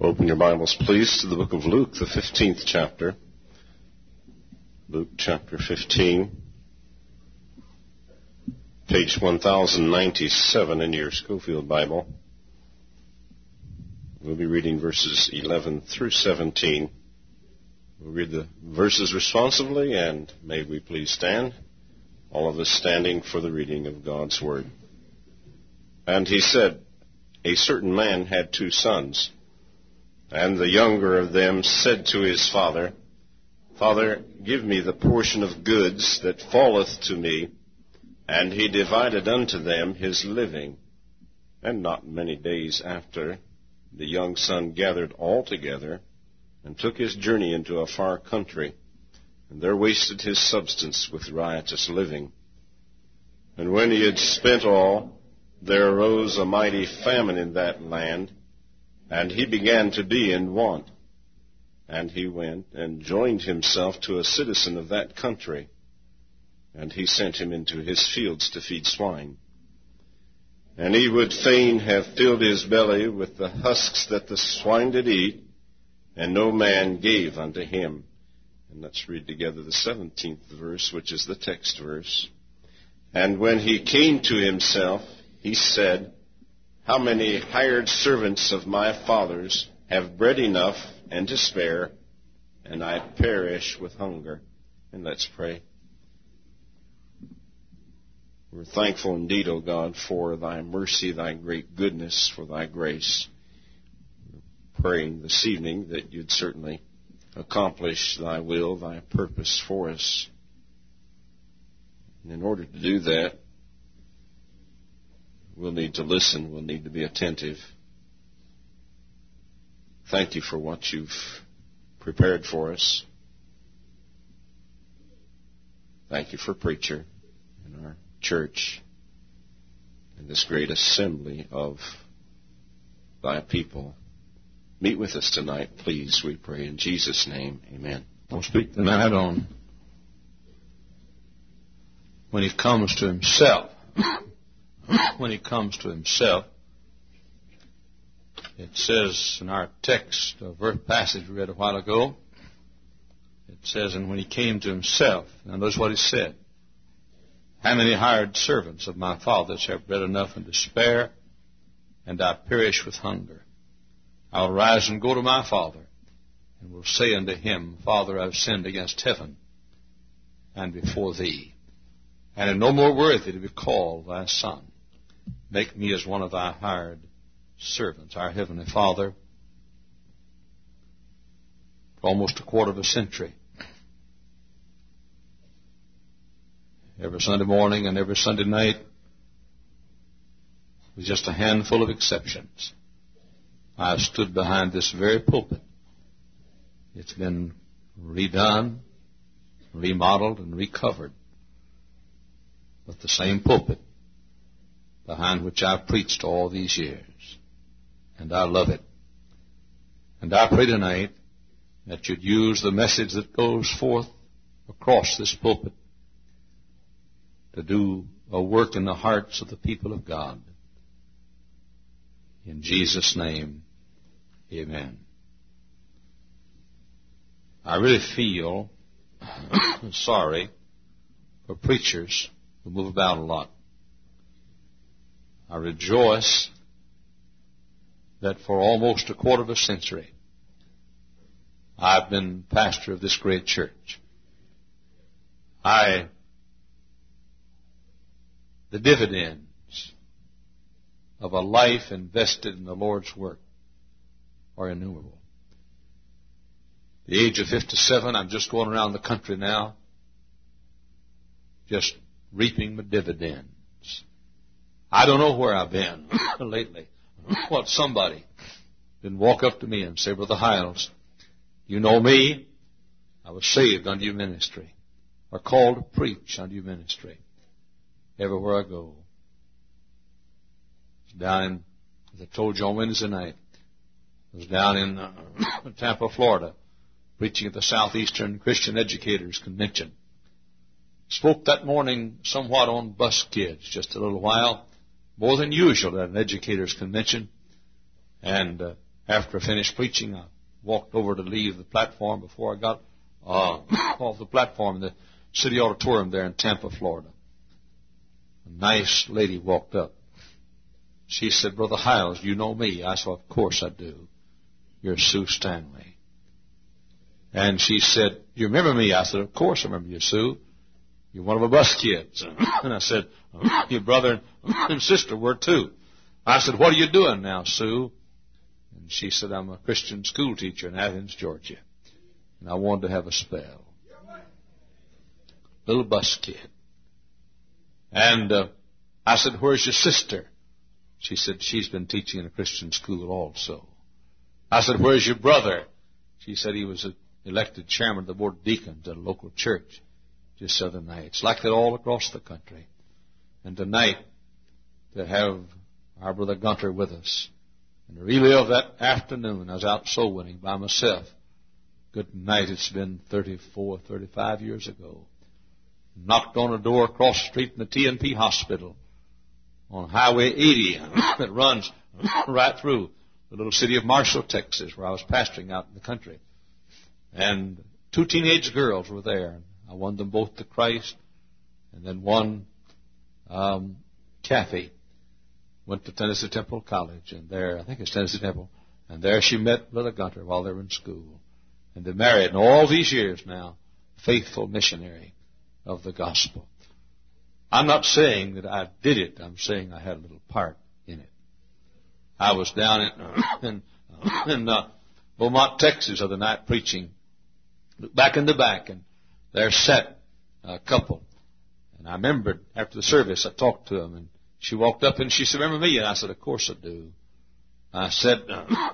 Open your Bibles, please, to the book of Luke, the 15th chapter. Luke chapter 15, page 1097 in your Schofield Bible. We'll be reading verses 11 through 17. We'll read the verses responsively, and may we please stand, all of us standing for the reading of God's Word. And he said, a certain man had 2 sons. And the younger of them said to his father, Father, give me the portion of goods that falleth to me. And he divided unto them his living. And not many days after, the young son gathered all together, and took his journey into a far country, and there wasted his substance with riotous living. And when he had spent all, there arose a mighty famine in that land, and he began to be in want. And he went and joined himself to a citizen of that country, and he sent him into his fields to feed swine. And he would fain have filled his belly with the husks that the swine did eat, and no man gave unto him. And let's read together the 17th verse, which is the text verse. And when he came to himself, he said, How many hired servants of my father's have bread enough and to spare, and I perish with hunger? And let's pray. We're thankful indeed, O God, for thy mercy, thy great goodness, for thy grace. We're praying this evening that you'd certainly accomplish thy will, thy purpose for us. And in order to do that, we'll need to listen. We'll need to be attentive. Thank you for what you've prepared for us. Thank you for preacher in our church and this great assembly of thy people. Meet with us tonight, please, we pray in Jesus' name. Amen. I'll speak tonight on when he comes to himself. When he comes to himself, it says in our text, a verse passage we read a while ago, it says, and when he came to himself, now notice what he said, how many hired servants of my father's have bread enough and to spare, and I perish with hunger? I'll rise and go to my father, and will say unto him, Father, I've sinned against heaven and before thee, and am no more worthy to be called thy son. Make me as one of thy hired servants. Our Heavenly Father, for almost a quarter of a century, every Sunday morning and every Sunday night, with just a handful of exceptions, I've stood behind this very pulpit. It's been redone, remodeled, and recovered, with the same pulpit behind which I've preached all these years. And I love it. And I pray tonight that you'd use the message that goes forth across this pulpit to do a work in the hearts of the people of God. In Jesus' name, amen. I really feel sorry for preachers who move about a lot. I rejoice that for almost a quarter of a century, I've been pastor of this great church. The dividends of a life invested in the Lord's work are innumerable. The age of 57, I'm just going around the country now, just reaping the dividends. I don't know where I've been lately. Well, somebody didn't walk up to me and say, Brother Hiles, you know me. I was saved under your ministry, or called to preach under your ministry. Everywhere I go. Down in, as I told you on Wednesday night, I was down in Tampa, Florida, preaching at the Southeastern Christian Educators Convention. Spoke that morning somewhat on bus kids, just a little while, more than usual at an educators convention. And after I finished preaching, I walked over to leave the platform. Before I got off the platform in the city auditorium there in Tampa, Florida, a nice lady walked up. She said, "Brother Hiles, you know me?" I said, "Of course I do. You're Sue Stanley." And she said, "You remember me?" I said, "Of course I remember you, Sue. You're one of the bus kids." And I said, "Your brother and sister were too." I said, "What are you doing now, Sue?" And she said, "I'm a Christian school teacher in Athens, Georgia. And I wanted to have a spell." Little bus kid. And I said, "Where's your sister?" She said, "She's been teaching in a Christian school also." I said, "Where's your brother?" She said, "He was elected chairman of the board of deacons at a local church just the other night." It's like that all across the country. And tonight, to have our brother Gunter with us, and to relive that afternoon I was out soul winning by myself. Good night, it's been 34, 35 years ago. Knocked on a door across the street from the TNP hospital on Highway 80 that runs right through the little city of Marshall, Texas, where I was pastoring out in the country. And 2 teenage girls were there. I won them both to Christ. And then one, Kathy, went to Tennessee Temple College. And there, I think it's Tennessee Temple, and there she met Brother Gunter while they were in school. And they're married. And all these years now, faithful missionary of the gospel. I'm not saying that I did it. I'm saying I had a little part in it. I was down in Beaumont, Texas, the other night preaching. Looked back in the back, and there sat a couple. And I remembered after the service, I talked to them, and she walked up and she said, "Remember me?" And I said, "Of course I do." I said,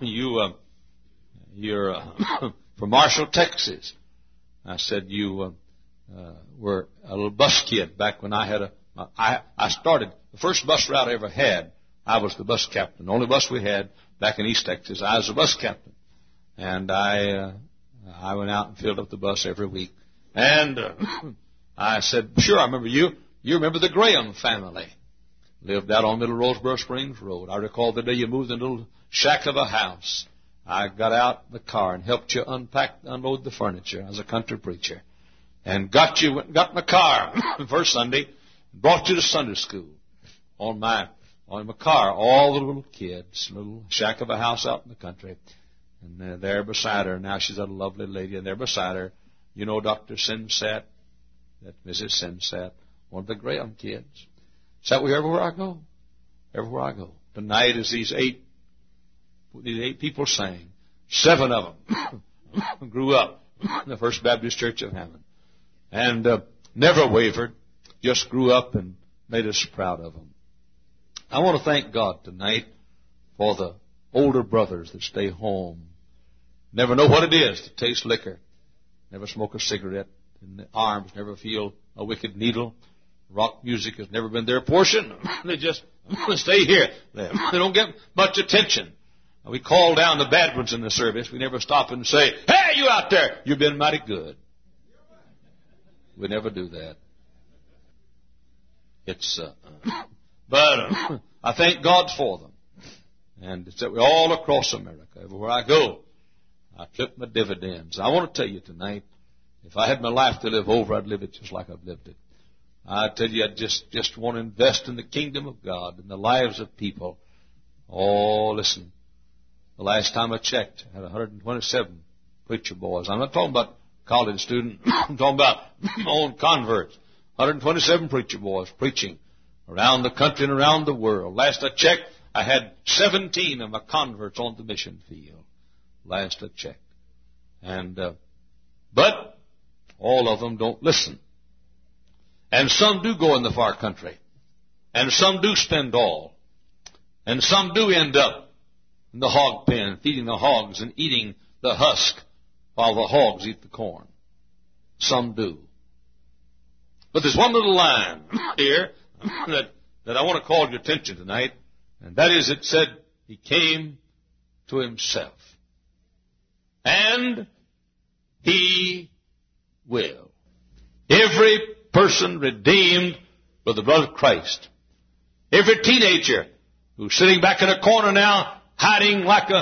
"You're from Marshall, Texas." I said, "You were a little bus kid back when I had I started the first bus route I ever had. I was the bus captain. The only bus we had back in East Texas. I was the bus captain. And I went out and filled up the bus every week. And I said, "Sure, I remember you. You remember the Graham family. Lived out on Middle Roseboro Springs Road. I recall the day you moved in a little shack of a house. I got out the car and helped you unload the furniture. I was a country preacher. And got in the car first Sunday, brought you to Sunday school on my car, all the little kids, little shack of a house out in the country. And there beside her, now she's a lovely lady, and there beside her, you know Dr. Sinsat, that's Mrs. Sinsat, one of the Graham kids. Sat with everywhere I go. Everywhere I go. Tonight, as these eight people sang, 7 of them grew up in the First Baptist Church of Hammond. And never wavered, just grew up and made us proud of them. I want to thank God tonight for the older brothers that stay home. Never know what it is to taste liquor. Never smoke a cigarette. In the arms, never feel a wicked needle. Rock music has never been their portion. They just stay here. They don't get much attention. We call down the bad ones in the service. We never stop and say, "Hey, you out there, you've been mighty good." We never do that. But I thank God for them. And it's that we're all across America. Everywhere I go, I clip my dividends. I want to tell you tonight, if I had my life to live over, I'd live it just like I've lived it. I tell you, I just want to invest in the kingdom of God, in the lives of people. Oh, listen. The last time I checked, I had 127 preacher boys. I'm not talking about college students. I'm talking about my own converts. 127 preacher boys preaching around the country and around the world. Last I checked, I had 17 of my converts on the mission field. Last I checked. But all of them don't listen. And some do go in the far country. And some do spend all. And some do end up in the hog pen, feeding the hogs and eating the husk while the hogs eat the corn. Some do. But there's one little line here that I want to call your attention tonight, and that is, it said, He came to Himself. And He will. Every person redeemed by the blood of Christ. Every teenager who's sitting back in a corner now, hiding like a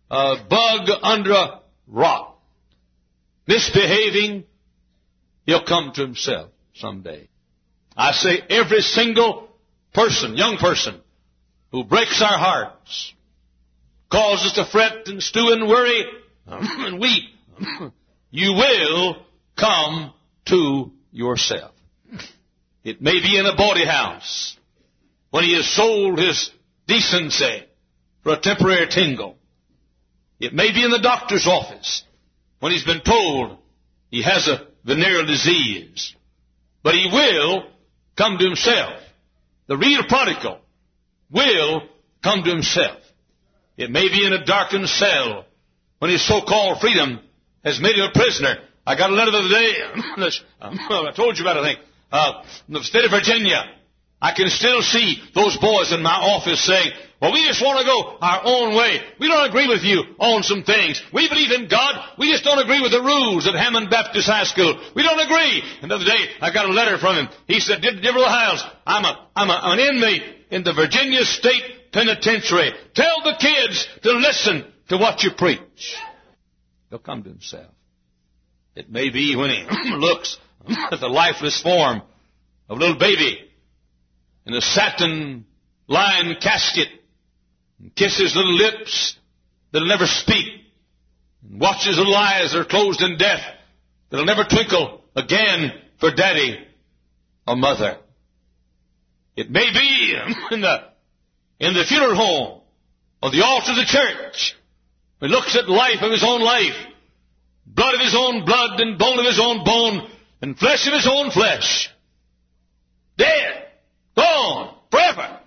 a bug under a rock, misbehaving, he'll come to himself someday. I say every single person, young person, who breaks our hearts, causes us to fret and stew and worry and weep, you will come to yourself. It may be in a bawdy house when he has sold his decency for a temporary tingle. It may be in the doctor's office when he's been told he has a venereal disease. But he will come to himself. The real prodigal will come to himself. It may be in a darkened cell when his so-called freedom has made him a prisoner. I got a letter the other day. I told you about it, I think. In the state of Virginia. I can still see those boys in my office saying, well, we just want to go our own way. We don't agree with you on some things. We believe in God. We just don't agree with the rules at Hammond Baptist High School. We don't agree. And the other day, I got a letter from him. He said, Dear Brother Hiles, I'm an inmate in the Virginia State Penitentiary. Tell the kids to listen to what you preach. He'll come to himself. It may be when he looks at the lifeless form of a little baby in a satin-lined casket and kisses little lips that'll never speak and watches little eyes that are closed in death that'll never twinkle again for daddy or mother. It may be in the funeral home or the altar of the church. He looks at life of his own life, blood of his own blood and bone of his own bone and flesh of his own flesh. Dead. Gone. Forever.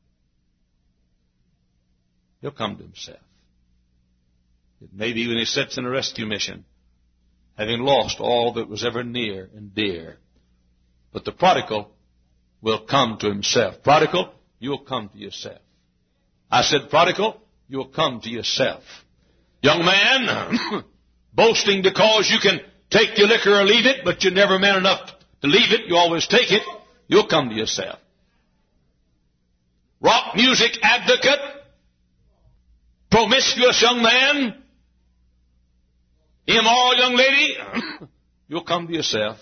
He'll come to himself. It may be when he sits in a rescue mission, having lost all that was ever near and dear. But the prodigal will come to himself. Prodigal, you'll come to yourself. I said, prodigal, you'll come to yourself. Young man, boasting because you can take your liquor or leave it, but you're never man enough to leave it. You always take it. You'll come to yourself. Rock music advocate, promiscuous young man, immoral young lady, you'll come to yourself.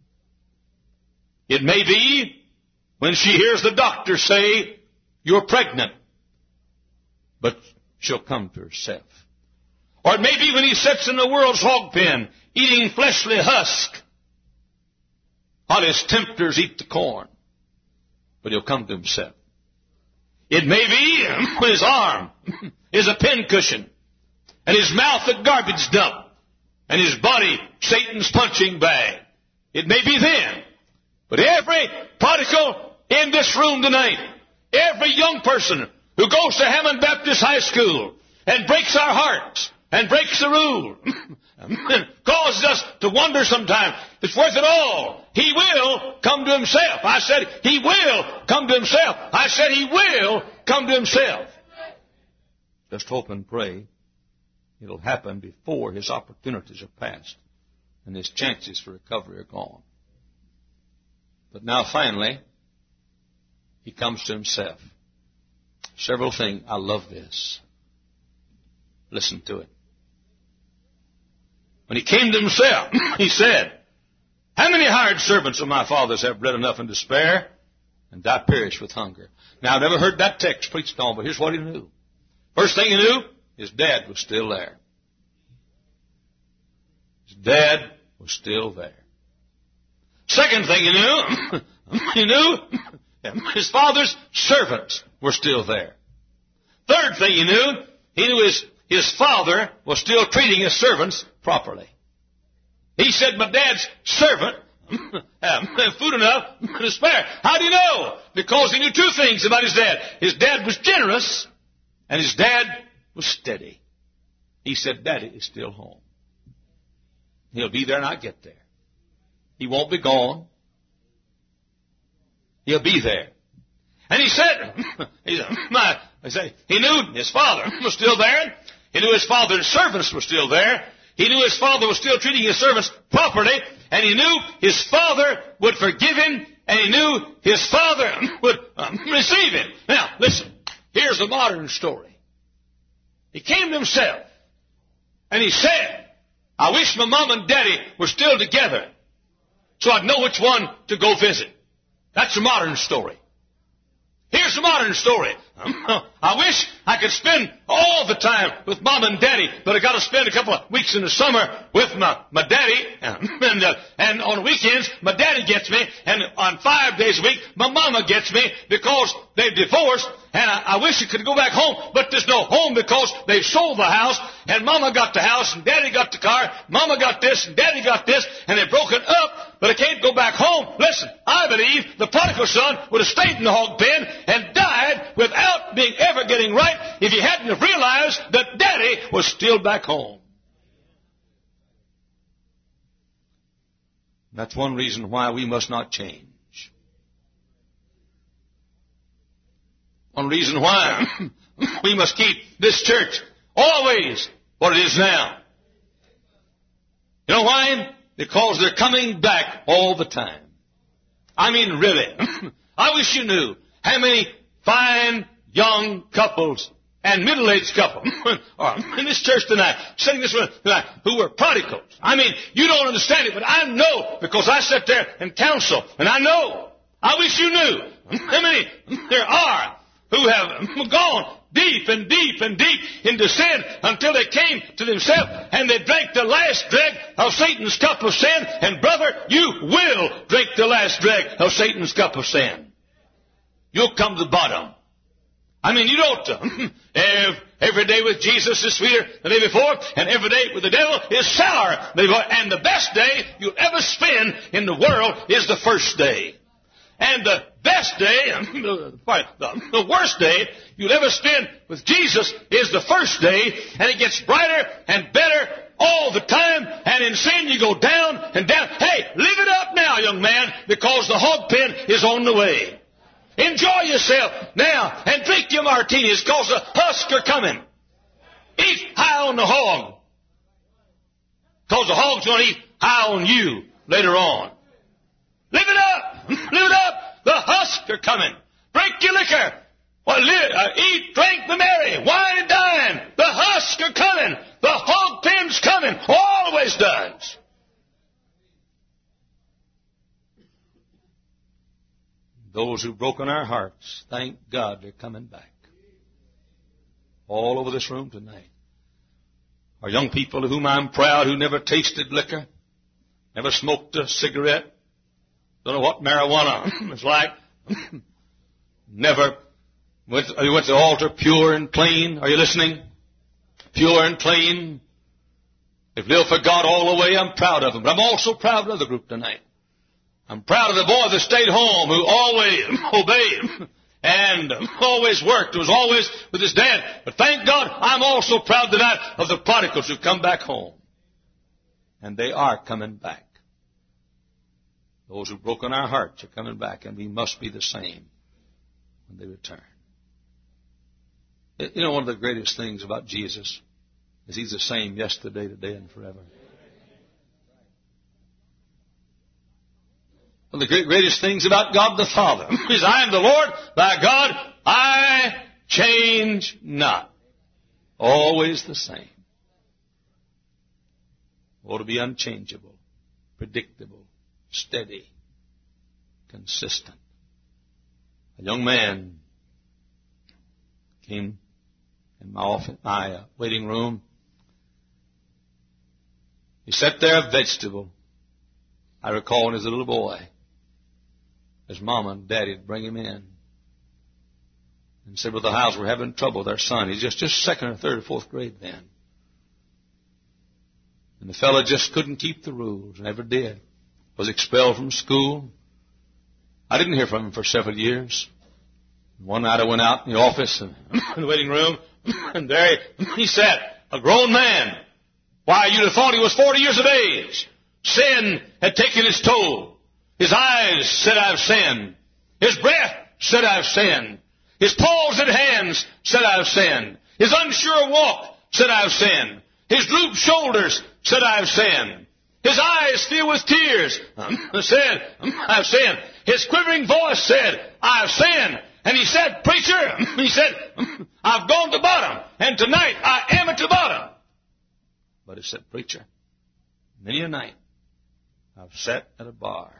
It may be when she hears the doctor say, you're pregnant, but she'll come to herself. Or it may be when he sits in the world's hog pen, eating fleshly husk, while his tempters eat the corn, but he'll come to himself. It may be when his arm is a pincushion, and his mouth a garbage dump, and his body Satan's punching bag. It may be then. But every prodigal in this room tonight, every young person who goes to Hammond Baptist High School and breaks our hearts and breaks the rule and causes us to wonder sometimes if it's worth it all, he will come to himself. I said he will come to himself. I said he will come to himself. Just hope and pray it'll happen before his opportunities are past and his chances for recovery are gone. But now finally, he comes to himself. Several things. I love this. Listen to it. When he came to himself, he said, how many hired servants of my father's have bread enough and to spare, and I perish with hunger? Now, I've never heard that text preached on, but here's what he knew. First thing he knew, his dad was still there. His dad was still there. Second thing he knew his father's servants were still there. Third thing he knew his father was still treating his servants properly. He said, my dad's servant have food enough to spare. How do you know? Because he knew two things about his dad. His dad was generous, and his dad was steady. He said, Daddy is still home. He'll be there and I'll get there. He won't be gone. He'll be there. And he said, he knew his father was still there. He knew his father's servants were still there. He knew his father was still treating his servants properly. And he knew his father would forgive him. And he knew his father would receive him. Now, listen. Here's the modern story. He came to himself. And he said, I wish my mom and daddy were still together so I'd know which one to go visit. That's a modern story. Here's the modern story. I wish I could spend all the time with Mom and Daddy, but I got to spend a couple of weeks in the summer with my daddy. And on weekends, my daddy gets me. And on 5 days a week, my mama gets me because they've divorced. And I wish I could go back home, but there's no home because they've sold the house. And Mama got the house, and Daddy got the car. Mama got this, and Daddy got this, and they've broken up. But I can't go back home. Listen, I believe the prodigal son would have stayed in the hog pen and died without being ever getting right if he hadn't have realized that Daddy was still back home. That's one reason why we must not change. One reason why we must keep this church always what it is now. You know why? Because they're coming back all the time. I mean, really. I wish you knew how many fine young couples and middle-aged couples are in this church tonight, sitting this room tonight, who were prodigals. I mean, you don't understand it, but I know because I sit there and counsel, and I know. I wish you knew how many there are who have gone deep and deep and deep into sin until they came to themselves and they drank the last drag of Satan's cup of sin. And brother, you will drink the last drag of Satan's cup of sin. You'll come to the bottom. I mean, you don't. Every day with Jesus is sweeter than the day before, and every day with the devil is sour than before. And the best day you'll ever spend in the world is the first day. And the best day, the worst day you'll ever spend with Jesus is the first day, and it gets brighter and better all the time, and in sin you go down and down. Hey, live it up now, young man, because the hog pen is on the way. Enjoy yourself now and drink your martinis because the husks are coming. Eat high on the hog because the hog's going to eat high on you later on. Live it up. Live it up. The husks are coming. Drink your liquor. Eat, drink, be merry. Wine and dine. The husks are coming. The hog pen's coming. Always does. Those who've broken our hearts, thank God they're coming back. All over this room tonight are young people of whom I'm proud who never tasted liquor, never smoked a cigarette, don't know what marijuana is like, never went to the altar pure and clean. Are you listening? Pure and clean. They've lived for God all the way. I'm proud of them. But I'm also proud of the group tonight. I'm proud of the boy that stayed home, who always obeyed and always worked, was always with his dad. But thank God, I'm also proud tonight of the prodigals who come back home. And they are coming back. Those who've broken our hearts are coming back, and we must be the same when they return. You know, one of the greatest things about Jesus is He's the same yesterday, today, and forever. One of the greatest things about God the Father is, I am the Lord, thy God, I change not. Always the same. Or to be unchangeable, predictable, steady, consistent. A young man came in my waiting room. He sat there a vegetable. I recall when he was a little boy, his mama and daddy would bring him in and said, Brother Howes, we're having trouble with our son. He's just second or third or fourth grade then. And the fellow just couldn't keep the rules, never did. Was expelled from school. I didn't hear from him for several years. One night I went out in the office and in the waiting room, and there he sat, a grown man. Why, you'd have thought he was 40 years of age. Sin had taken its toll. His eyes said, I've sinned. His breath said, I've sinned. His palsied hands said, I've sinned. His unsure walk said, I've sinned. His drooped shoulders said, I've sinned. His eyes filled with tears said, I've sinned. His quivering voice said, I've sinned. And he said, Preacher, he said, I've gone to the bottom, and tonight I am at the bottom. But he said, preacher, many a night I've sat at a bar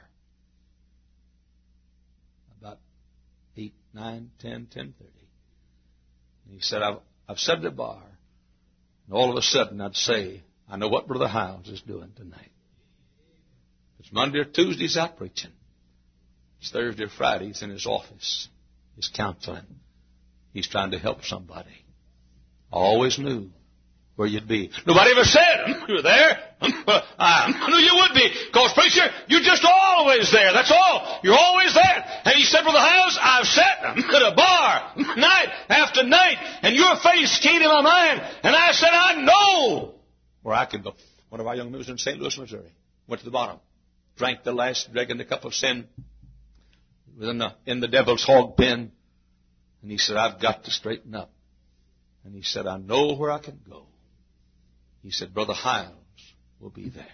about 8, 9, 10, 10:30. And he said, I've sat at a bar, and all of a sudden I'd say, I know what Brother Hiles is doing tonight. If it's Monday or Tuesday, he's out preaching. It's Thursday or Friday, he's in his office. He's counseling. He's trying to help somebody. I always knew where you'd be. Nobody ever said you were there. I knew you would be. Because, preacher, you're just always there. That's all. You're always there. And he said, Brother Hiles, I've sat at a bar night after night, and your face came to my mind. And I said, I know where I can go. One of our young men was in St. Louis, Missouri. Went to the bottom. Drank the last dragon, the cup of sin. Was in the devil's hog pen. And he said, I've got to straighten up. And he said, I know where I can go. He said, Brother Hiles will be there.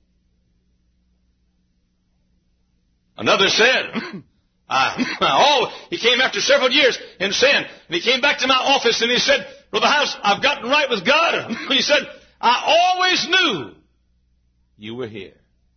Another said, he came after several years in sin. And he came back to my office and he said, Brother Hiles, I've gotten right with God. And he said, I always knew you were here.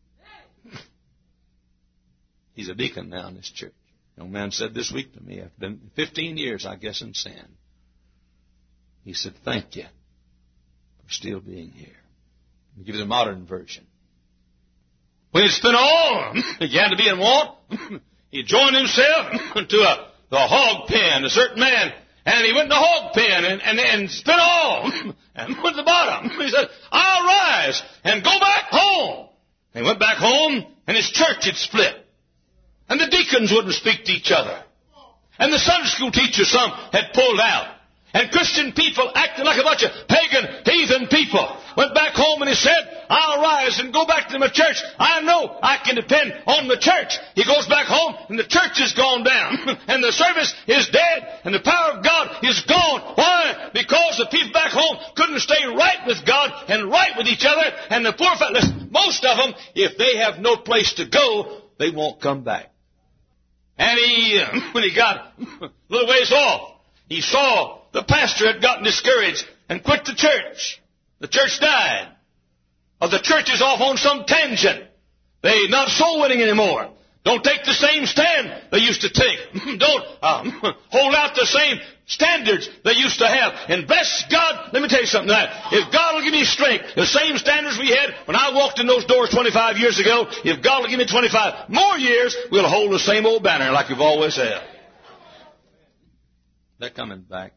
He's a deacon now in this church. A young man said this week to me, after been 15 years, I guess, in sin. He said, thank you for still being here. Let me give you the modern version. When it's been all began to be in want, he joined himself to a hog pen, a certain man, and he went in the hog pen and spent all and went to the bottom. He said, I'll rise and go back home. And he went back home, and his church had split. And the deacons wouldn't speak to each other. And the Sunday school teachers, some had pulled out. And Christian people acting like a bunch of pagan, heathen people. Went back home and he said, I'll rise and go back to my church. I know I can depend on the church. He goes back home and the church has gone down. And the service is dead. And the power of God is gone. Why? Because the people back home couldn't stay right with God and right with each other. And the poor fellows, most of them, if they have no place to go, they won't come back. And when he got a little ways off, he saw the pastor had gotten discouraged and quit the church. The church died. Or the church is off on some tangent. They're not soul winning anymore. Don't take the same stand they used to take. Don't hold out the same standards they used to have. And bless God, let me tell you something tonight. If God will give me strength, the same standards we had when I walked in those doors 25 years ago, if God will give me 25 more years, we'll hold the same old banner like we've always had. They're coming back.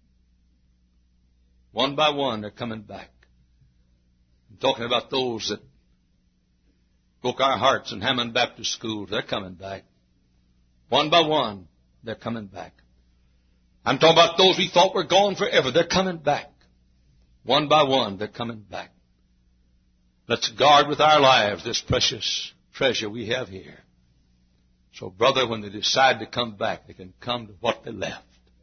One by one, they're coming back. I'm talking about those that broke our hearts in Hammond Baptist School. They're coming back. One by one, they're coming back. I'm talking about those we thought were gone forever. They're coming back. One by one, they're coming back. Let's guard with our lives this precious treasure we have here. So, brother, when they decide to come back, they can come to what they left.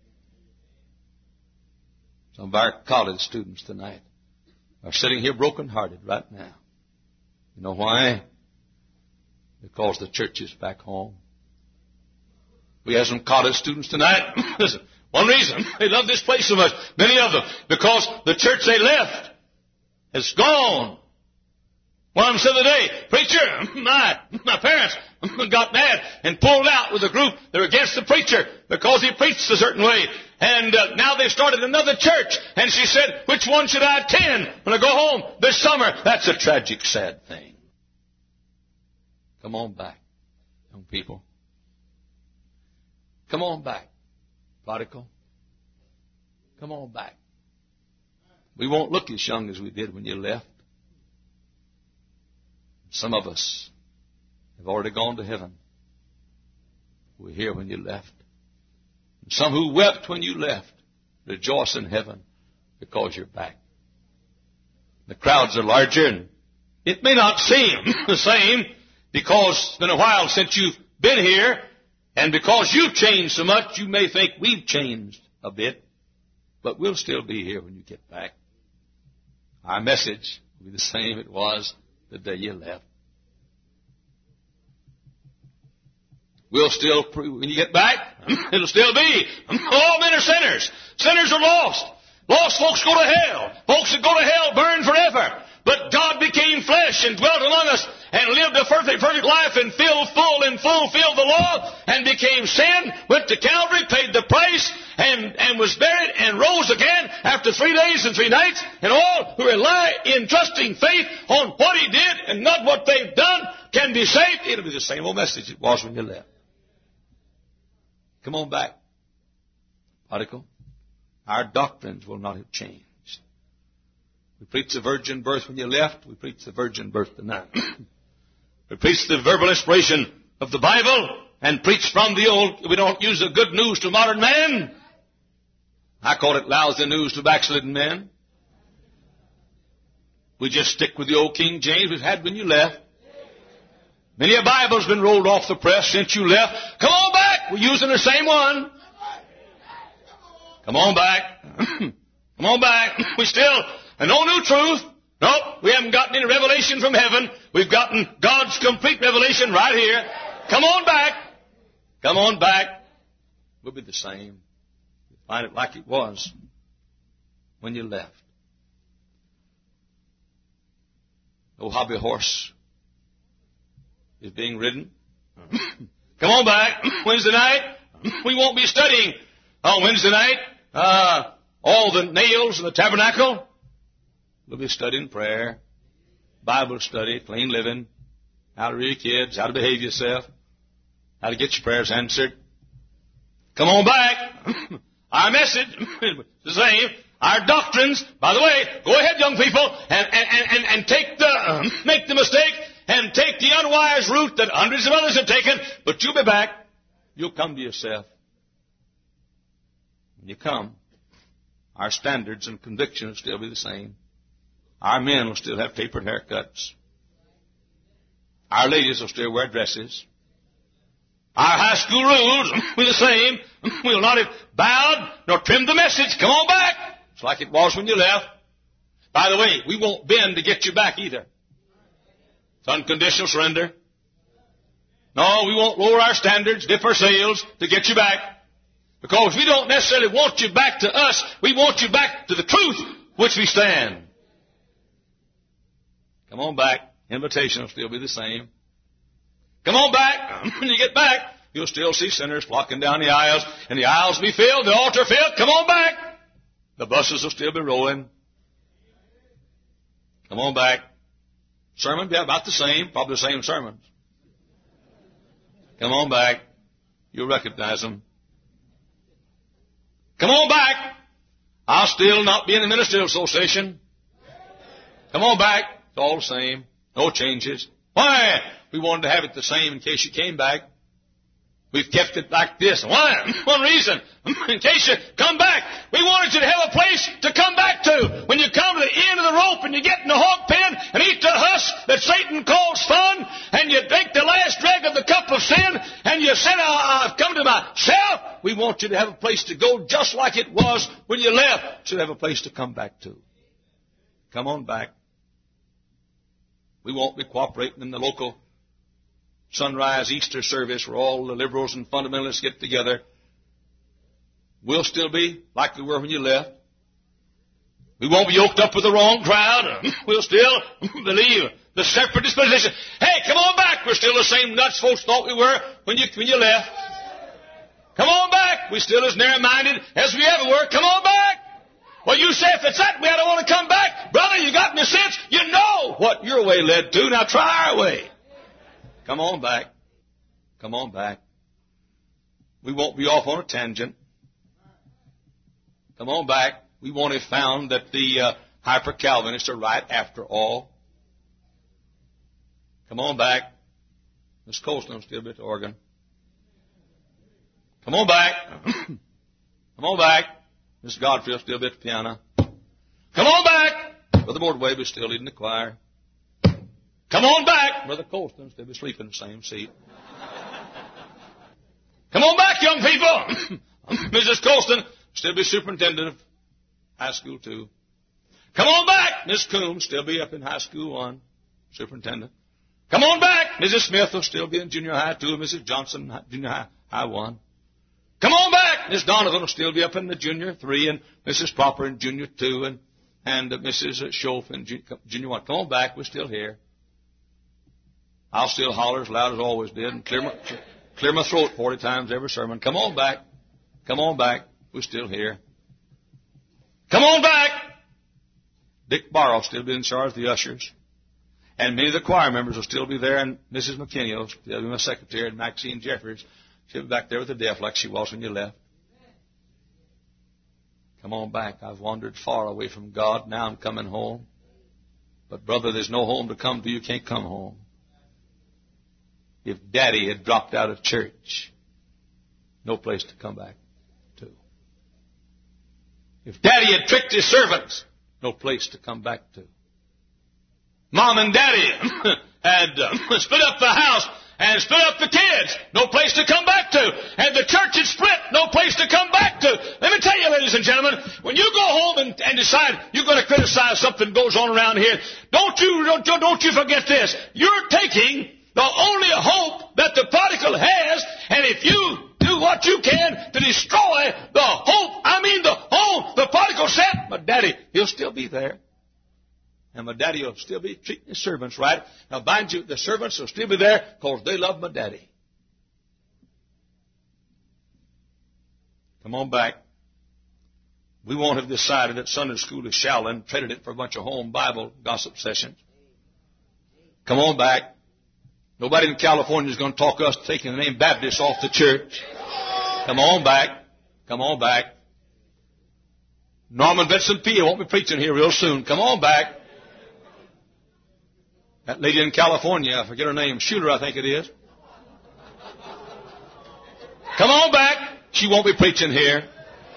Some of our college students tonight are sitting here broken-hearted right now. You know why? Because the church is back home. We have some college students tonight. Listen, one reason they love this place so much, many of them, because the church they left is gone. One of them said today, preacher, my parents got mad and pulled out with a group that were against the preacher because he preached a certain way. And now they've started another church. And she said, which one should I attend when I go home this summer? That's a tragic, sad thing. Come on back, young people. Come on back, prodigal. Come on back. We won't look as young as we did when you left. Some of us have already gone to heaven. We're here when you left. And some who wept when you left rejoice in heaven because you're back. The crowds are larger, and it may not seem the same because it's been a while since you've been here, and because you've changed so much, you may think we've changed a bit, but we'll still be here when you get back. Our message will be the same it was the day you left. We'll still, when you get back, it'll still be. All men are sinners. Sinners are lost. Lost folks go to hell. Folks that go to hell burn forever. lived a perfect life and fulfilled the law and became sin, went to Calvary, paid the price, and was buried and rose again after 3 days and 3 nights. And all who rely in trusting faith on what He did and not what they've done can be saved. It'll be the same old message it was when you left. Come on back, prodigal. Our doctrines will not have changed. We preach the virgin birth when you left. We preach the virgin birth tonight. We preach the verbal inspiration of the Bible and preach from the old. We don't use the good news to modern man. I call it lousy news to backslidden men. We just stick with the old King James we've had when you left. Many a Bible's been rolled off the press since you left. Come on back. We're using the same one. Come on back. Come on back. We still, and no new truth. Nope, we haven't gotten any revelation from heaven. We've gotten God's complete revelation right here. Come on back. Come on back. We'll be the same. We'll find it like it was when you left. No hobby horse is being ridden. Come on back. Wednesday night, we won't be studying on Wednesday night all the nails in the tabernacle. We'll be studying prayer, Bible study, clean living, how to read your kids, how to behave yourself, how to get your prayers answered. Come on back. Our message is the same. Our doctrines, by the way, go ahead, young people, and take make the mistake and take the unwise route that hundreds of others have taken, but you'll be back. You'll come to yourself. When you come, our standards and convictions will still be the same. Our men will still have tapered haircuts. Our ladies will still wear dresses. Our high school rules will be the same. We'll not have bowed nor trimmed the message. Come on back. It's like it was when you left. By the way, we won't bend to get you back either. It's unconditional surrender. No, we won't lower our standards, dip our sails to get you back. Because we don't necessarily want you back to us. We want you back to the truth which we stand. Come on back. Invitation will still be the same. Come on back. When you get back, you'll still see sinners flocking down the aisles, and the aisles will be filled, the altar filled. Come on back. The buses will still be rolling. Come on back. Sermon will be about the same, probably the same sermons. Come on back. You'll recognize them. Come on back. I'll still not be in the ministerial association. Come on back. It's all the same. No changes. Why? We wanted to have it the same in case you came back. We've kept it like this. Why? One reason. In case you come back. We wanted you to have a place to come back to. When you come to the end of the rope and you get in the hog pen and eat the husk that Satan calls fun, and you drink the last drag of the cup of sin, and you said, I've come to myself. We want you to have a place to go just like it was when you left. You should have a place to come back to. Come on back. We won't be cooperating in the local sunrise Easter service where all the liberals and fundamentalists get together. We'll still be like we were when you left. We won't be yoked up with the wrong crowd. We'll still believe the separate disposition. Hey, come on back. We're still the same nuts folks thought we were when you left. Come on back. We're still as narrow-minded as we ever were. Come on back. Well, you say if it's that way, I don't want to come back. Brother, you got any sense? You know what your way led to. Now try our way. Come on back. Come on back. We won't be off on a tangent. Come on back. We won't have found that the hyper-Calvinists are right after all. Come on back. Miss Colston will still be at the organ. Come on back. Come on back. Miss Godfrey will still be at the piano. Come on back. Brother Mordway will still leading the choir. Come on back. Brother Colston will still be sleeping in the same seat. Come on back, young people. Mrs. Colston will still be superintendent of high school 2. Come on back. Miss Coombs still be up in high school 1, superintendent. Come on back. Mrs. Smith will still be in junior high 2, Mrs. Johnson, junior high 1. Come on back. Miss Donovan will still be up in the junior 3, and Mrs. Popper in junior 2, and Mrs. Scholf in junior 1. Come on back. We're still here. I'll still holler as loud as I always did and clear my throat 40 times every sermon. Come on back. Come on back. We're still here. Come on back. Dick Barrow will still be in charge of the ushers. And many of the choir members will still be there. And Mrs. McKinney will still be my secretary. And Maxine Jeffries, she'll be back there with the deaf like she was when you left. Come on back. I've wandered far away from God. Now I'm coming home. But brother, there's no home to come to. You can't come home. If Daddy had dropped out of church, no place to come back to. If Daddy had tricked his servants, no place to come back to. Mom and Daddy had split up the house and split up the kids, no place to come back to. And the church had split, no place to come back to. Let me tell you, ladies and gentlemen, when you go home and decide you're going to criticize something goes on around here, don't you forget this. You're taking the only hope that the prodigal has, and if you do what you can to destroy the hope, the home the prodigal said, my daddy, he'll still be there. And my daddy will still be treating his servants right. Now, mind you, the servants will still be there because they love my daddy. Come on back. We won't have decided that Sunday school is shallow and traded it for a bunch of home Bible gossip sessions. Come on back. Nobody in California is going to talk us taking the name Baptist off the church. Come on back. Come on back. Norman Vincent Peale won't be preaching here real soon. Come on back. That lady in California, I forget her name, Shooter, I think it is. Come on back. She won't be preaching here.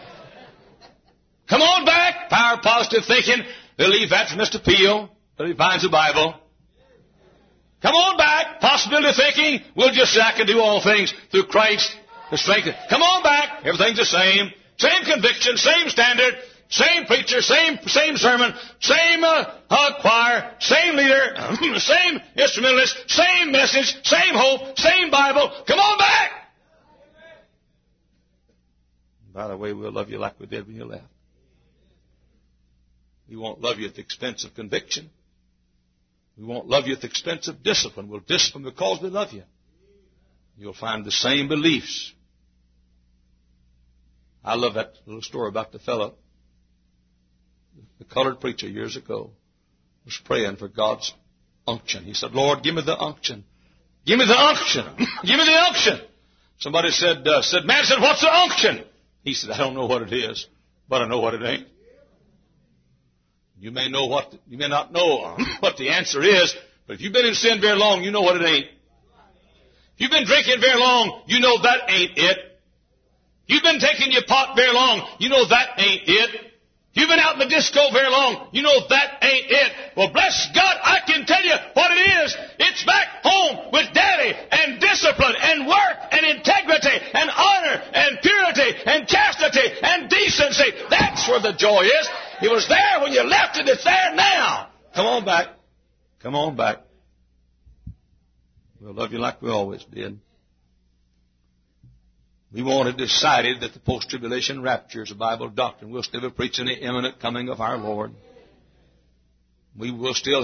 Come on back. Power positive thinking. They'll leave that for Mr. Peale. But he finds the Bible. Come on back. Possibility thinking. We'll just say I can do all things through Christ. The strength. Come on back. Everything's the same. Same conviction. Same standard. Same preacher. Same sermon. Same choir. Same leader. Same instrumentalist. Same message. Same hope. Same Bible. Come on back. By the way, we'll love you like we did when you left. We won't love you at the expense of conviction. We won't love you at the expense of discipline. We'll discipline because we love you. You'll find the same beliefs. I love that little story about the fellow, the colored preacher years ago, was praying for God's unction. He said, Lord, give me the unction. Give me the unction. Give me the unction. Somebody said, man said, what's the unction? He said, I don't know what it is, but I know what it ain't. You may not know what the answer is, but if you've been in sin very long, you know what it ain't. If you've been drinking very long, you know that ain't it. If you've been taking your pot very long, you know that ain't it. If you've been out in the disco very long, you know that ain't it. Well, bless God, I can tell you what it is. It's back home with Daddy and discipline and work and integrity and honor and purity and chastity and decency. That's where the joy is. It was there when you left it. It's there now. Come on back. Come on back. We'll love you like we always did. We won't have decided that the post-tribulation rapture is a Bible doctrine. We'll still be preaching the imminent coming of our Lord. We'll still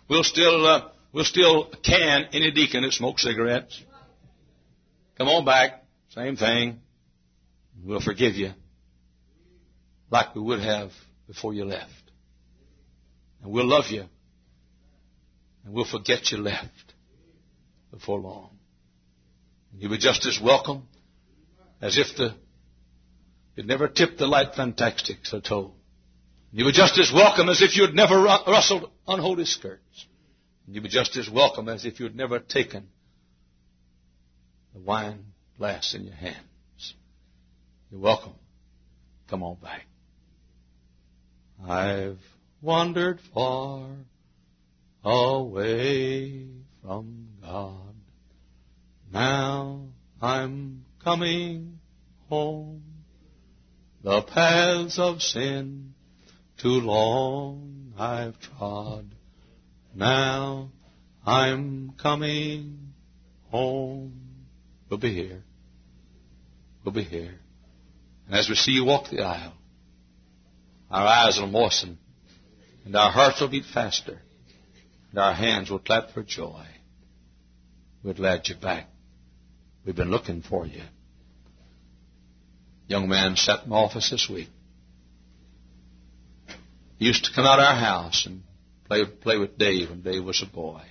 can any deacon that smokes cigarettes. Come on back. Same thing. We'll forgive you like we would have before you left. And we'll love you. And we'll forget you left before long. You'll be just as welcome as if you'd never tipped the light fantastics a toe. You were just as welcome as if you'd never rustled unholy skirts. You'd be just as welcome as if you'd never taken the wine glass in your hands. You're welcome. Come on back. I've wandered far away from God. Now I'm coming home. The paths of sin too long I've trod. Now I'm coming home. We'll be here. We'll be here. And as we see you walk the aisle, our eyes will moisten, and our hearts will beat faster, and our hands will clap for joy. we're glad you're back. We've been looking for you. Young man sat in my office this week. He used to come out of our house and play with Dave when Dave was a boy.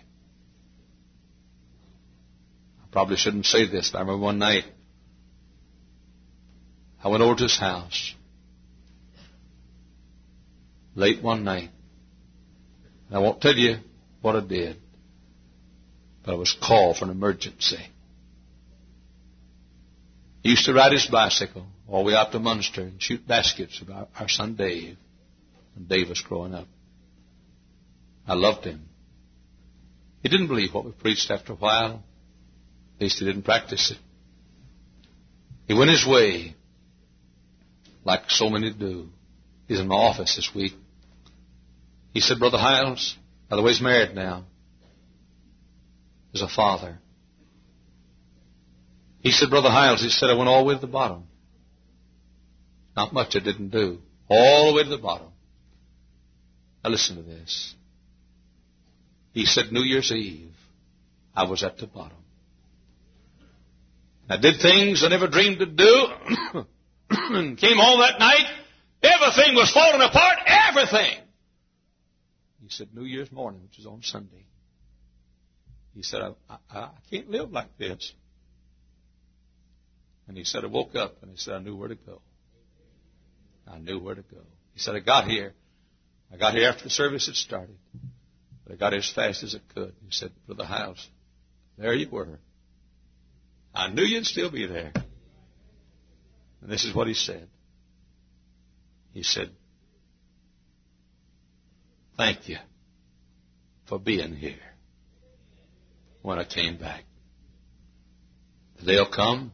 I probably shouldn't say this, but I remember one night I went over to his house late one night. And I won't tell you what I did, but I was called for an emergency. He used to ride his bicycle all the way out to Munster and shoot baskets with our son Dave when Dave was growing up. I loved him. He didn't believe what we preached after a while. At least he didn't practice it. He went his way like so many do. He's in my office this week. He said, Brother Hiles, by the way, he's married now, is a father. He said, Brother Hiles, he said, I went all the way to the bottom. Not much I didn't do. All the way to the bottom. Now listen to this. He said, New Year's Eve, I was at the bottom. I did things I never dreamed to do. And came home that night, everything was falling apart, everything. He said, New Year's morning, which is on Sunday, he said, I can't live like this. And he said, I woke up and he said, I knew where to go. I knew where to go. He said, I got here after the service had started. But I got here as fast as I could. He said, Brother Hiles, there you were. I knew you'd still be there. And this is what he said. He said, thank you for being here when I came back. The day will come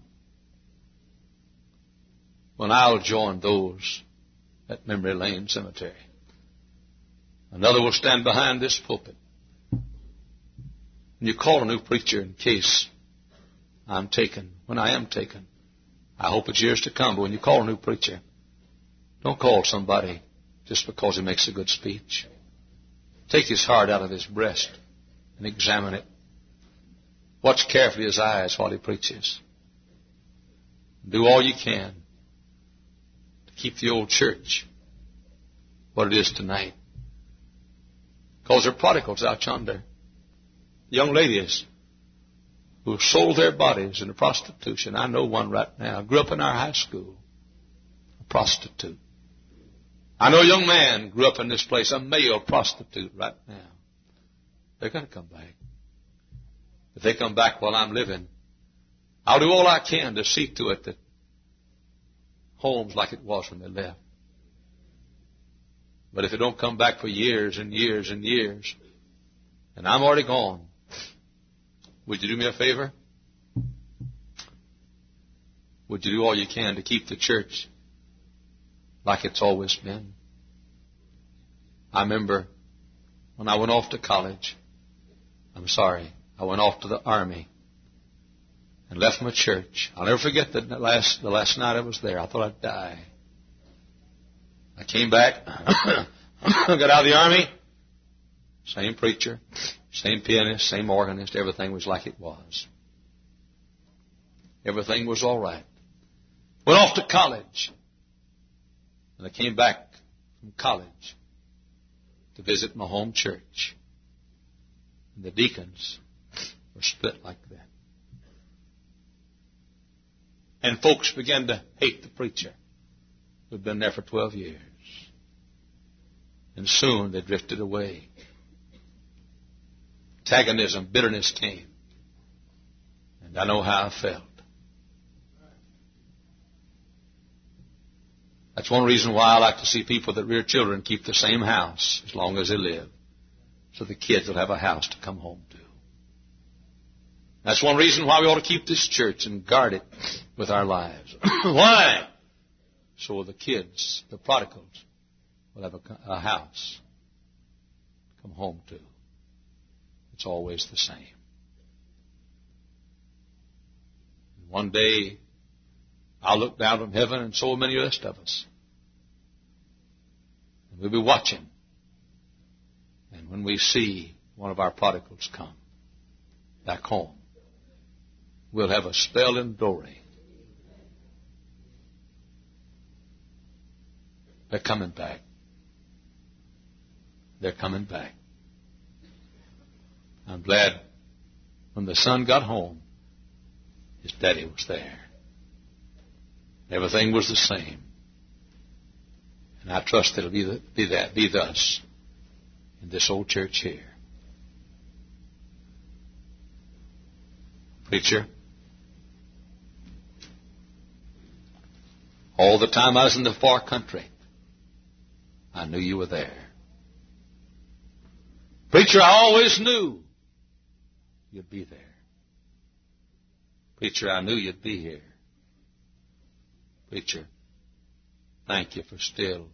when I'll join those at Memory Lane Cemetery. Another will stand behind this pulpit. And you call a new preacher in case I'm taken. When I am taken, I hope it's years to come, but when you call a new preacher, don't call somebody just because he makes a good speech. Take his heart out of his breast and examine it. Watch carefully his eyes while he preaches. Do all you can to keep the old church what it is tonight. Because there are prodigals out yonder. Young ladies who sold their bodies into prostitution. I know one right now. Grew up in our high school. A prostitute. I know a young man grew up in this place, a male prostitute right now. They're going to come back. If they come back while I'm living, I'll do all I can to see to it that home's like it was when they left. But if they don't come back for years and years and years, and I'm already gone, would you do me a favor? Would you do all you can to keep the church like it's always been? I remember when I went off to college, I went off to the Army and left my church. I'll never forget the last night I was there. I thought I'd die. I came back, got out of the Army, same preacher, same pianist, same organist, everything was like it was. Everything was all right. Went off to college. And I came back from college to visit my home church. And the deacons were split like that. And folks began to hate the preacher who'd been there for 12 years. And soon they drifted away. Antagonism, bitterness came. And I know how I felt. That's one reason why I like to see people that rear children keep the same house as long as they live, so the kids will have a house to come home to. That's one reason why we ought to keep this church and guard it with our lives. Why? So the kids, the prodigals, will have a house to come home to. It's always the same. And one day, I'll look down from heaven, and so will many of the rest of us. And we'll be watching. And when we see one of our prodigals come back home, we'll have a spell in glory. They're coming back. They're coming back. I'm glad when the son got home, his daddy was there. Everything was the same. And I trust it'll be thus in this old church here. Preacher, all the time I was in the far country, I knew you were there. Preacher, I always knew you'd be there. Preacher, I knew you'd be here. Preacher, thank you for still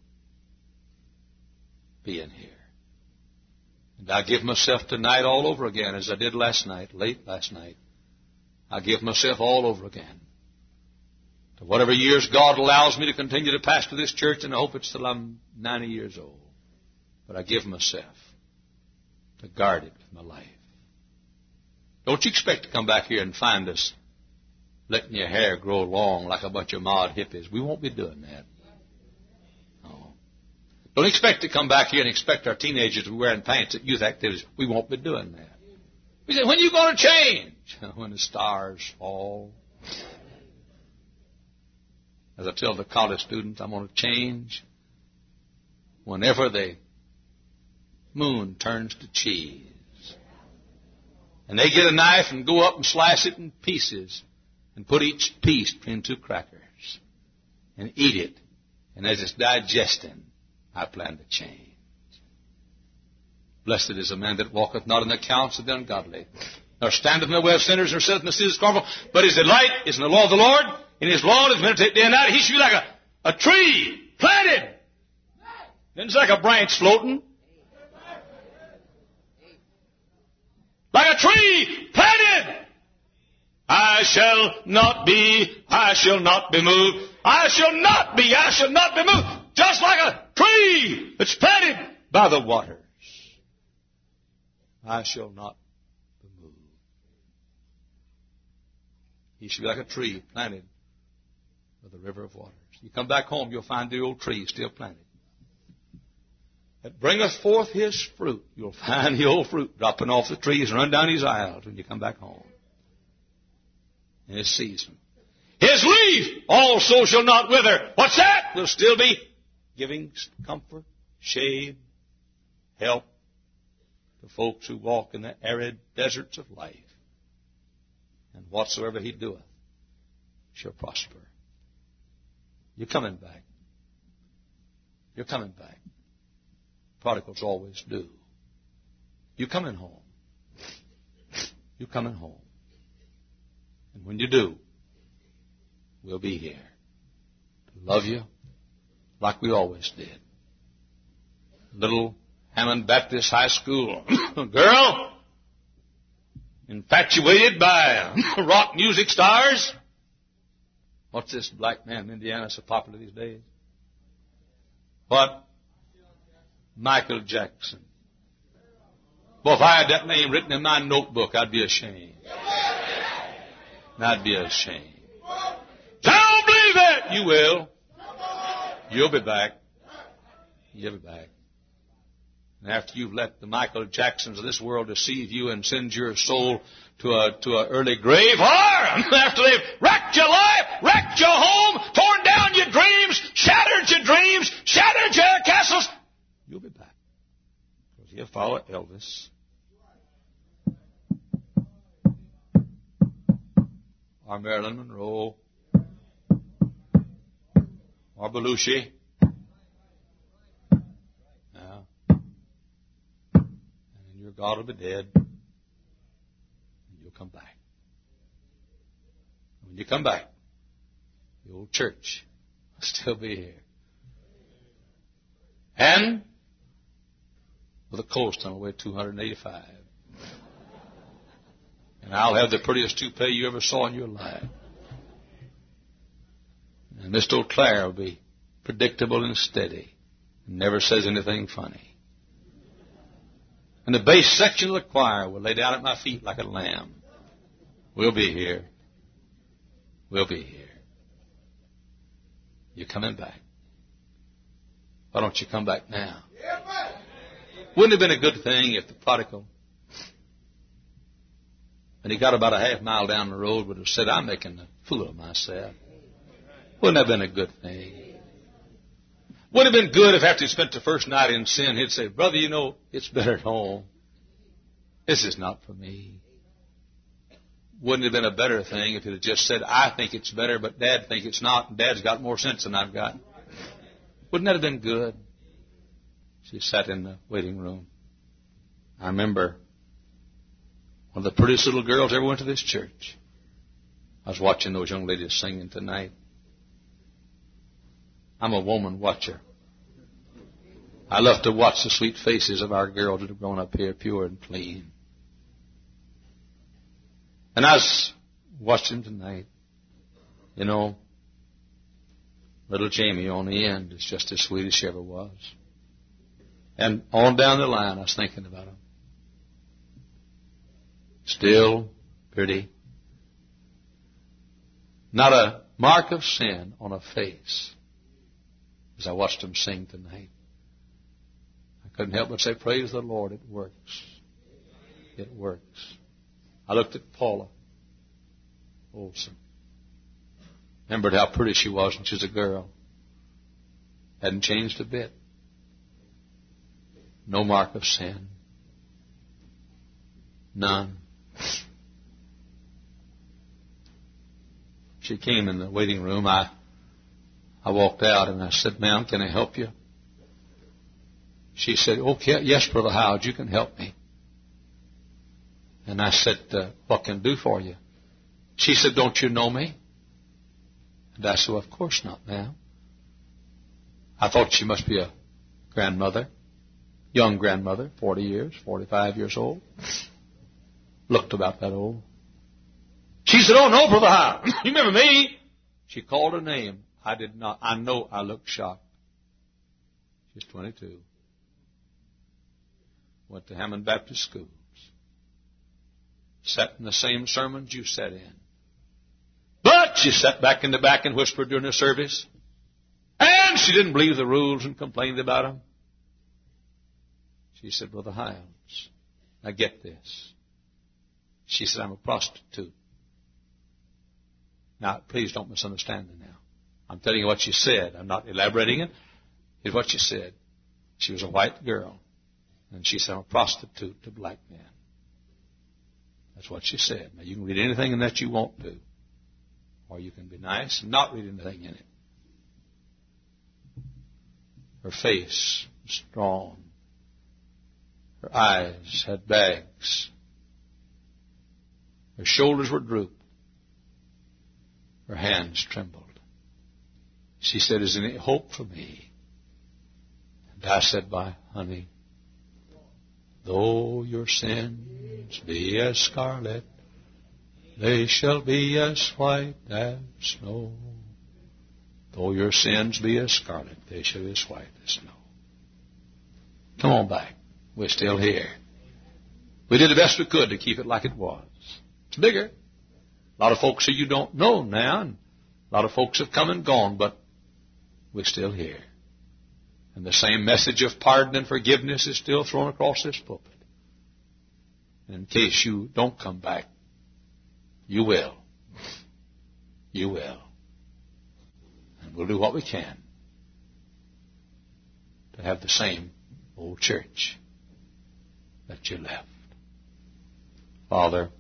being here. And I give myself tonight all over again as I did last night, late last night. I give myself all over again to whatever years God allows me to continue to pastor this church, and I hope it's till I'm 90 years old. But I give myself to guard it with my life. Don't you expect to come back here and find us letting your hair grow long like a bunch of mod hippies. We won't be doing that. No. Don't expect to come back here and expect our teenagers to be wearing pants at youth activities. We won't be doing that. We say, when are you going to change? When the stars fall. As I tell the college students, I'm going to change whenever the moon turns to cheese. And they get a knife and go up and slice it in pieces and put each piece between two crackers and eat it. And as it's digesting, I plan to change. Blessed is a man that walketh not in the counsel of the ungodly, nor standeth in the way of sinners, nor sitteth in the seat of the scornful. But his delight is in the law of the Lord. In his law does meditate day and night. He should be like a tree planted. Then it's like a branch floating. Like a tree planted. I shall not be moved. I shall not be moved. Just like a tree that's planted by the waters. I shall not be moved. He shall be like a tree planted by the river of waters. You come back home, you'll find the old tree still planted. That bringeth forth his fruit. You'll find the old fruit dropping off the trees and run down his aisles when you come back home. In his season. His leaf also shall not wither. What's that? Will still be giving comfort, shade, help to folks who walk in the arid deserts of life. And whatsoever he doeth shall prosper. You're coming back. You're coming back. Prodigals always do. You're coming home. You're coming home. And when you do, we'll be here to love you like we always did. Little Hammond Baptist High School girl, infatuated by rock music stars. What's this black man in Indiana so popular these days? What? Michael Jackson. Boy, if I had that name written in my notebook, I'd be ashamed. I'd be ashamed. Don't believe it! You will. You'll be back. You'll be back. And after you've let the Michael Jacksons of this world deceive you and send your soul to a early grave, or after they've wrecked your life, wrecked your home, torn down your dreams, shattered your castles, you'll be back. Because he'll follow Elvis. Or Marilyn Monroe. Or Belushi. Your God will be dead, and you'll come back. When you come back, the old church will still be here. And with a coal tunnel weigh 285. And I'll have the prettiest toupee you ever saw in your life. And Miss Eau Claire will be predictable and steady and never says anything funny. And the bass section of the choir will lay down at my feet like a lamb. We'll be here. We'll be here. You're coming back. Why don't you come back now? Wouldn't it have been a good thing if the prodigal, when he got about a half mile down the road, would have said, I'm making a fool of myself? Wouldn't that have been a good thing? Wouldn't it have been good if after he spent the first night in sin, he'd say, brother, you know, it's better at home. This is not for me. Wouldn't it have been a better thing if he'd have just said, I think it's better, but Dad thinks it's not, and Dad's got more sense than I've got? Wouldn't that have been good? She sat in the waiting room. I remember one of the prettiest little girls ever went to this church. I was watching those young ladies singing tonight. I'm a woman watcher. I love to watch the sweet faces of our girls that have grown up here pure and clean. And I was watching tonight. You know, little Jamie on the end is just as sweet as she ever was. And on down the line, I was thinking about him. Still pretty. Not a mark of sin on her face as I watched them sing tonight. I couldn't help but say, praise the Lord, it works. It works. I looked at Paula Olson. Remembered how pretty she was when she was a girl. Hadn't changed a bit. No mark of sin. None. She came in the waiting room. I walked out and I said, ma'am, can I help you? She said, okay, yes, Brother Howard, you can help me. And I said, what can I do for you? She said, don't you know me? And I said, well, of course not, ma'am. I thought she must be a grandmother, young grandmother, 40 years, 45 years old. Looked about that old. She said, oh, no, Brother Howard, you remember me? She called her name. I did not. I know I looked shocked. She's 22. Went to Hammond Baptist Schools. Sat in the same sermons you sat in. But she sat back in the back and whispered during the service. And she didn't believe the rules and complained about them. She said, Brother Hiles, I get this. She said, I'm a prostitute. Now, please don't misunderstand me now. I'm telling you what she said. I'm not elaborating it. Here's what she said. She was a white girl. And she said, I'm a prostitute to black men. That's what she said. Now, you can read anything in that you want to. Or you can be nice and not read anything in it. Her face was drawn. Her eyes had bags. Her shoulders were drooped. Her hands trembled. She said, is there any hope for me? And I said, why, honey, though your sins be as scarlet, they shall be as white as snow. Though your sins be as scarlet, they shall be as white as snow. Come on back. We're still here. We did the best we could to keep it like it was. It's bigger. A lot of folks that you don't know now, and a lot of folks have come and gone, but we're still here. And the same message of pardon and forgiveness is still thrown across this pulpit. And in case you don't come back, you will. You will. And we'll do what we can to have the same old church that you left. Father,